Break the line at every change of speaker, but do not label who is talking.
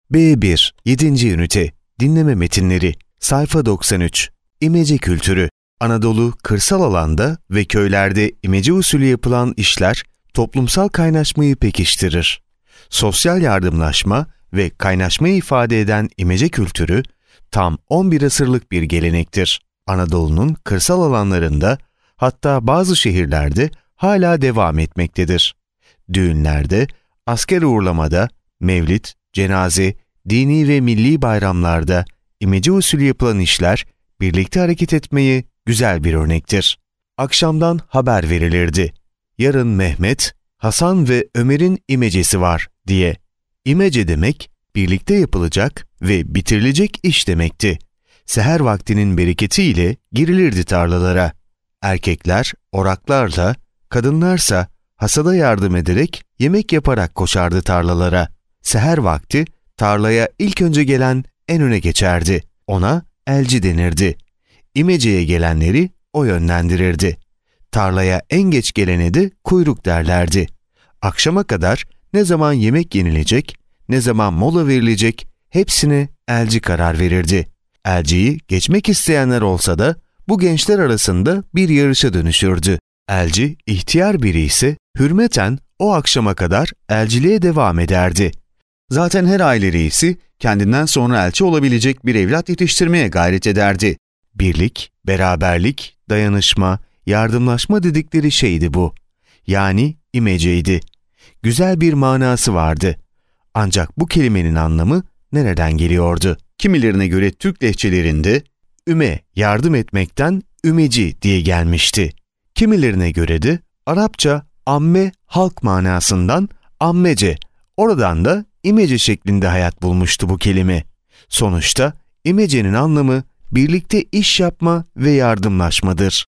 B1 7. Ünite Dinleme Metinleri Sayfa 93 İmece Kültürü Anadolu, kırsal alanda ve köylerde imece usulü yapılan işler toplumsal kaynaşmayı pekiştirir. Sosyal yardımlaşma ve kaynaşmayı ifade eden imece kültürü tam 11 asırlık bir gelenektir. Anadolu'nun kırsal alanlarında, hatta bazı şehirlerde hala devam etmektedir. Düğünlerde, asker uğurlamada, mevlid, cenaze, dini ve milli bayramlarda imece usulü yapılan işler birlikte hareket etmeyi güzel bir örnektir. Akşamdan haber verilirdi. Yarın Mehmet, Hasan ve Ömer'in imecesi var diye. İmece demek, birlikte yapılacak ve bitirilecek iş demekti. Seher vaktinin bereketiyle girilirdi tarlalara. Erkekler oraklarla, kadınlarsa hasada yardım ederek yemek yaparak koşardı tarlalara. Seher vakti tarlaya ilk önce gelen en öne geçerdi. Ona elci denirdi. İmeceye gelenleri o yönlendirirdi. Tarlaya en geç gelene de kuyruk derlerdi. Akşama kadar ne zaman yemek yenilecek, ne zaman mola verilecek hepsine elci karar verirdi. Elciyi geçmek isteyenler olsa da bu gençler arasında bir yarışa dönüşürdü. Elci ihtiyar biri ise hürmeten o akşama kadar elciliğe devam ederdi. Zaten her aile reisi kendinden sonra elçi olabilecek bir evlat yetiştirmeye gayret ederdi. Birlik, beraberlik, dayanışma, yardımlaşma dedikleri şeydi bu. Yani imeceydi. Güzel bir manası vardı. Ancak bu kelimenin anlamı nereden geliyordu? Kimilerine göre Türk lehçelerinde üme, yardım etmekten ümeci diye gelmişti. Kimilerine göre de Arapça amme, halk manasından ammece, oradan da imece şeklinde hayat bulmuştu bu kelime. Sonuçta imecenin anlamı birlikte iş yapma ve yardımlaşmadır.